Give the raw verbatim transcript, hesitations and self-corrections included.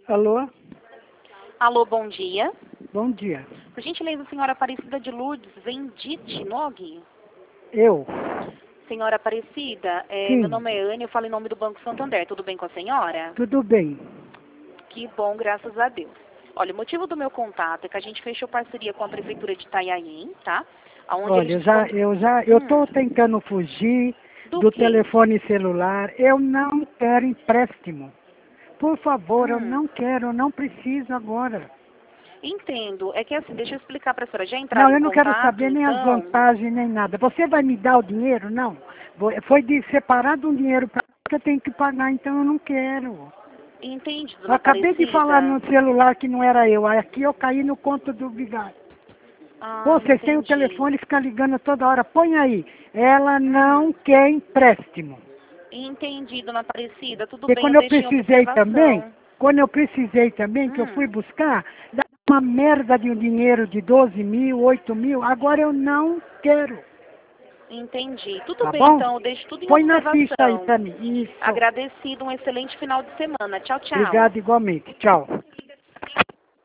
Alô? Alô, bom dia. Bom dia. Por gentileza, senhora Aparecida de Lourdes, Vendite Nog? Eu? Senhora Aparecida, é, meu Sim. nome é Anne, eu falo em nome do Banco Santander. Tudo bem com a senhora? Tudo bem. Que bom, graças a Deus. Olha, o motivo do meu contato é que a gente fechou parceria com a Prefeitura de Itanhaém, tá? Aonde Olha, eu eles já, disponi- eu já, eu tô Hum, tentando fugir do do quê? telefone celular. Eu não quero empréstimo. Por favor, eu Hum, não quero, eu não preciso agora. entendo. É que assim, deixa eu explicar para a senhora. Já Não, entraram em eu não quero contato, saber nem as então? vantagens, nem nada. Você vai me dar o dinheiro? Não. Vou- Foi de separado um dinheiro para que eu tenho que pagar, então eu não quero. Entende, Eu dona acabei de falar Aparecida? no celular que não era eu. Aqui eu caí no conto do vigário. Pô, Ah, vocês têm o entendi. telefone e fica ligando toda hora. Põe aí. Ela Hum. não quer empréstimo. Entendi, dona Aparecida. Tudo Porque bem, eu quando eu deixei em precisei também, observação. quando eu precisei também, que eu fui Hum, buscar, dá uma merda de um dinheiro de doze mil, oito mil, agora eu não quero. entendi. Tudo Tá bem, bom? então, eu deixo tudo em Põe na ficha aí observação. pra mim. Isso. Agradecido, um excelente final de semana. Tchau, tchau. Obrigado igualmente. Tchau.